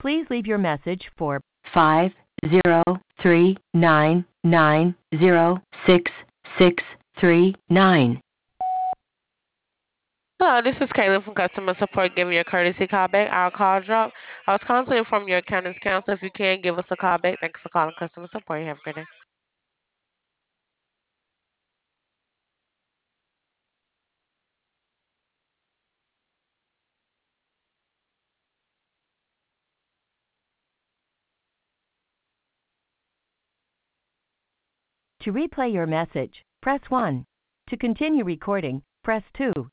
Please leave your message for 50399066639. Hello, this is Caitlin from customer support giving you a courtesy call back. Our call dropped. I was calling to inform your accountant's counsel. If you can, give us a call back. Thanks for calling customer support. Have a great day. To replay your message, press 1. To continue recording, press 2.